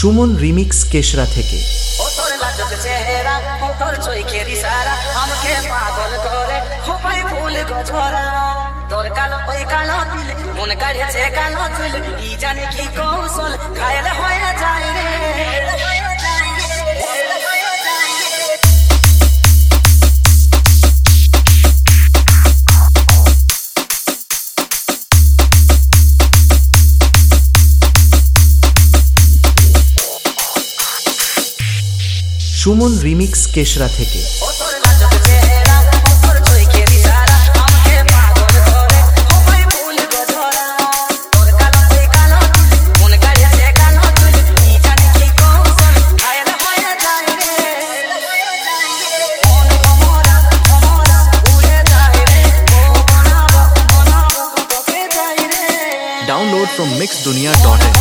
Suman remix কেশরা থেকে। তোর কালো ওই কালো দিল মন কাড়েছে কালো চুল কি জানে কি কৌশল খাইলে হয়ে যায় রে। সুমন রিমিক্স কেশরা থেকে। Download from mixdunia.in.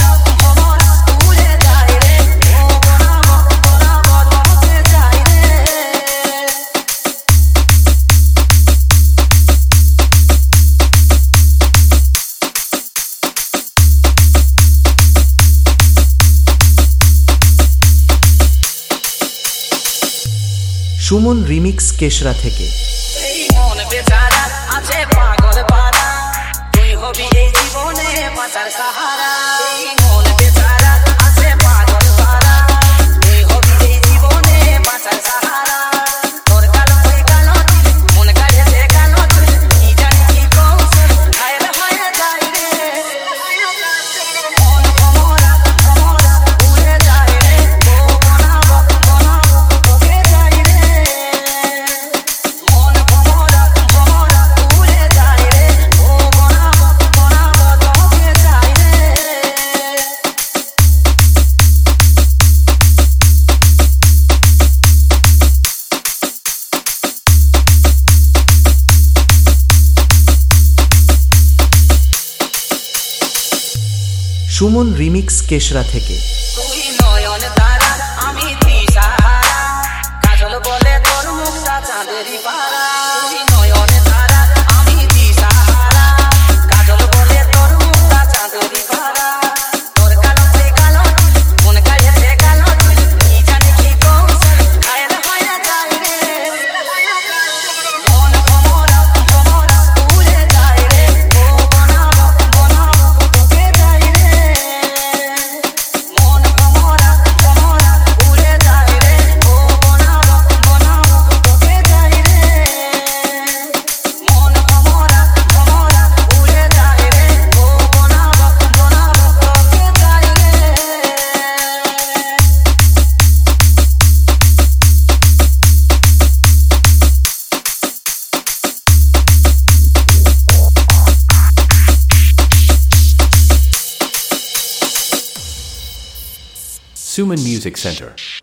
Suman remix কেশরা থেকে। মন বেচারা আছে পাগল পারা তুই হবি এই জীবনে বাঁচার সাহারা। মন বেচারা আছে পাগল পারা তুই হবি এই জীবনে বাঁচার সাহারা। তোর কালো ওই কালো দিল মন কাড়েছে কালো চুল কি জানি কি কৌশল খাইলে হয়ে যায় রে। মন ভমরা ভমরা উড়ে যায় রে ও বনাবো বনাবো তোকে যায় রে। মন ভমরা ভমরা উড়ে যায় রে ও বনাবো বনাবো তোকে যায় রে। সুমন রিমিক্স কেশরা থেকে। তুই নয়ন তারা আমি দিশাহারা কাজল বলে তোর মুখটা চাঁদেরই পারা। তুই নয়ন তারা আমি দিশাহারা কাজল বলে তোর মুখটা চাঁদেরই পারা। তোর কালো ওই কালো দিল মন কাড়েছে কালো চুল কি জানি কি কৌশল খাইলে হয়ে যায় রে। মন ভমরা ভমরা উড়ে যায় রে ও বনাবো বনাবো তোকে যায় রে। মন ভমরা ভমরা উড়ে যায় রে ও বনাবো বনাবো তোকে যায় রে। মন ভমরা ভমরা উড়ে যায় রে ও বনাবো বনাবো তোকে যায় রে। Suman Music Center.